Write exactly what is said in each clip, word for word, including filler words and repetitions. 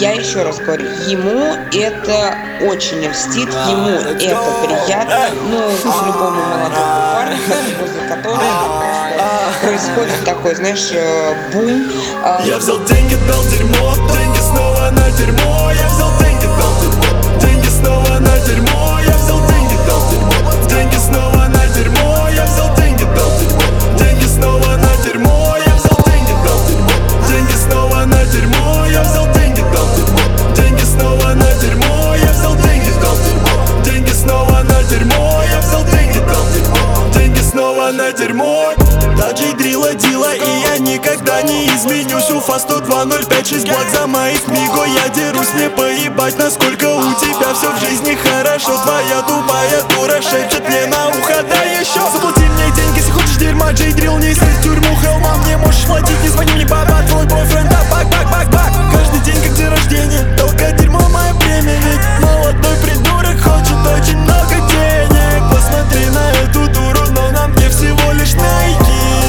я еще раз говорю, ему это очень льстит, ему это приятно, ну, любому молодому парню, возле которого происходит такой, знаешь, бум. Я взял деньги, дал дерьмо, деньги снова на дерьмо. Я взял деньги, дал дерьмо, деньги снова на дерьмо. Я взял деньги, дал дерьмо, деньги снова на дерьмо. Я взял деньги, дал дерьмо, деньги снова на дерьмо. Я взял деньги, дал дерьмо, деньги снова на дерьмо. Я взял деньги, дал дерьмо, деньги снова на дерьмо. Я взял деньги, дал дерьмо, деньги снова на дерьмо. Я взял деньги, дал дерьмо, деньги снова на дерьмо. Таджи, дрила, дила, и я никогда не изменюсь. Уфа сто два ноль пять шесть, блок за моих миго. Я дерусь, мне поебать, насколько у тебя все в жизни хорошо. Твоя тупая дура шепчет мне на ухо, да еще заплати мне деньги, если хочешь дерьма. Джей Дрил, не сядь в тюрьму, хелма, мне можешь платить. Не звони мне, баба, твой бойфренд, а бак, бак, бак, бак. Каждый день как день рождения, только дерьмо моя премия. Ведь молодой придурок хочет очень много денег. Посмотри на эту дуру, но на мне всего лишь найки.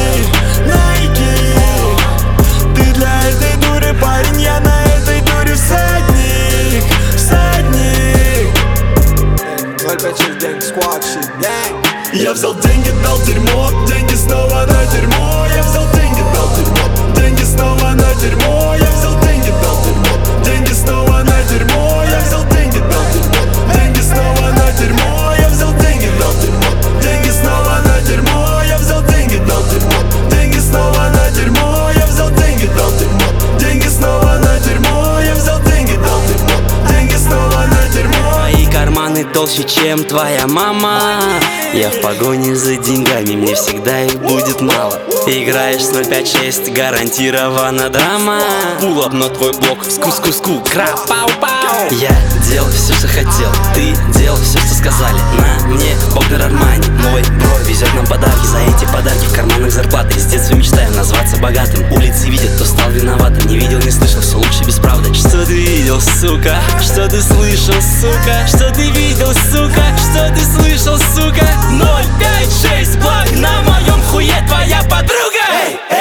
Парень, я на этой дуре всадник, всадник. ноль пять шесть деньги, сквад, shit, yeah. Я взял деньги, дал дерьмо, деньги снова на дерьмо. Я взял деньги, дал дерьмо, деньги снова на дерьмо. Я взял деньги, дал дерьмо, деньги снова на дерьмо. Я взял деньги, дал дерьмо, деньги снова на дерьмо. Я взял деньги, дал дерьмо, деньги снова на дерьмо. Я взял деньги, дал дерьмо, деньги снова на дерьмо. Я взял деньги, дал дерьмо, деньги снова на дерьмо. Я взял деньги, дал дерьмо, деньги снова на дерьмо. Мои карманы толще, чем твоя мама. Я в погоне за деньгами, мне всегда их будет мало. Играешь с ноль пять шесть, гарантирована драма. Пул-ап на твой блок, ску-ску-ску, кра-пау-пау. Я делал все, что хотел, ты делал все, что сказали. На мне Богнер Армани, мой бро везет нам подарки. За эти подарки в карманах зарплаты. С детства мечтаю назваться богатым. Улицы видят, кто стал виноватым. Не видел, не слышал, все лучше без правды. Что ты видел, сука? Что ты слышал, сука? Что ты видел, сука? Что ты слышал, сука? ноль пять шесть блок на моем хуе твоя подруга. Эй!